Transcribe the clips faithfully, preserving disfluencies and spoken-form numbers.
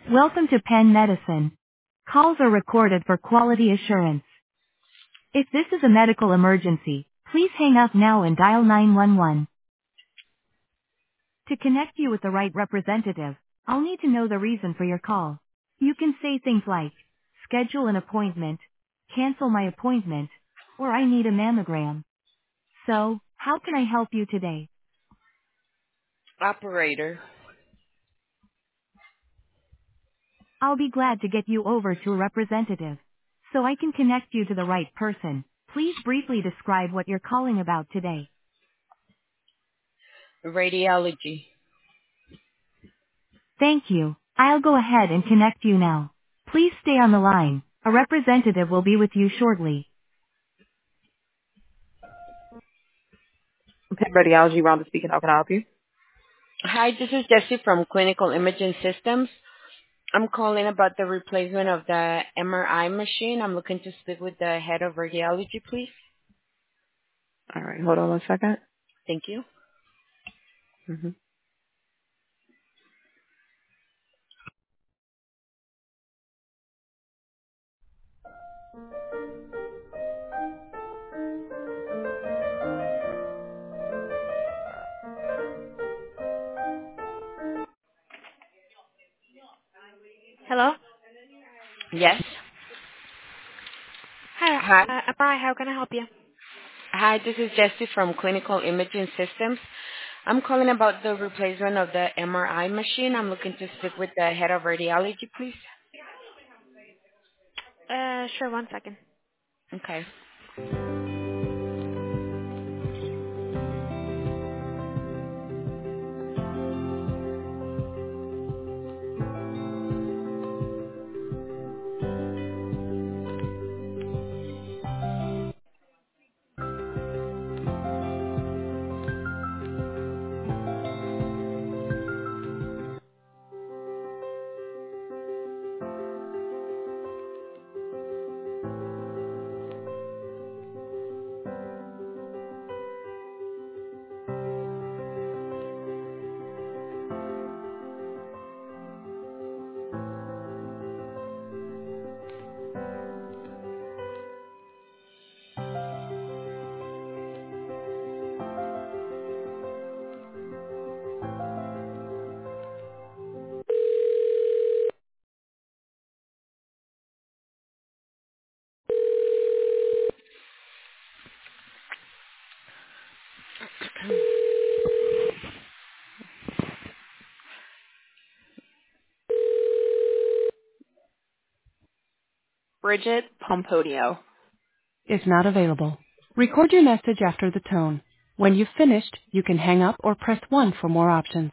Welcome to Penn Medicine. Calls are recorded for quality assurance. If this is a medical emergency, please hang up now and dial nine one one. To connect you with the right representative, I'll need to know the reason for your call. You can say things like, schedule an appointment, cancel my appointment, or I need a mammogram. So, how can I help you today? Operator. I'll be glad to get you over to a representative. So I can connect you to the right person. Please briefly describe what you're calling about today. Radiology. Thank you. I'll go ahead and connect you now. Please stay on the line. A representative will be with you shortly. Okay, radiology, Rhonda speaking. How can I help you? Hi, this is Jessie from Clinical Imaging Systems. I'm calling about the replacement of the M R I machine. I'm looking to speak with the head of radiology, please. All right, hold on one second. Thank you. Mm-hmm. Hello? Yes. Hi, Hi. uh, Amara, how can I help you? Hi, this is Jessie from Clinical Imaging Systems. I'm calling about the replacement of the M R I machine. I'm looking to speak with the head of radiology, please. Uh, sure, one second. Okay. Bridget Pomponio. is not available. Record your message after the tone. When you've finished, you can hang up or press one for more options.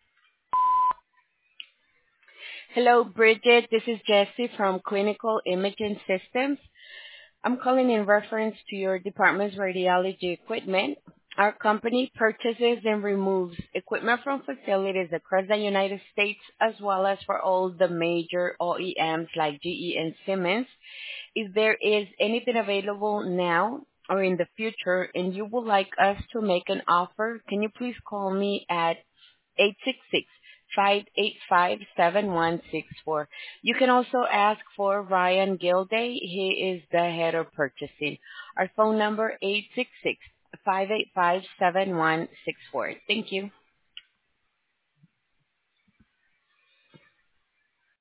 Hello, Bridget. This is Jessie from Clinical Imaging Systems. I'm calling in reference to your department's radiology equipment. Our company purchases and removes equipment from facilities across the United States as well as for all the major O E Ms like G E and Siemens. If there is anything available now or in the future and you would like us to make an offer, can you please call me at eight six six, five eight five, seven one six four. You can also ask for Ryan Gilday. He is the head of purchasing. Our phone number eight six six, five eight five, seven one six four. Thank you.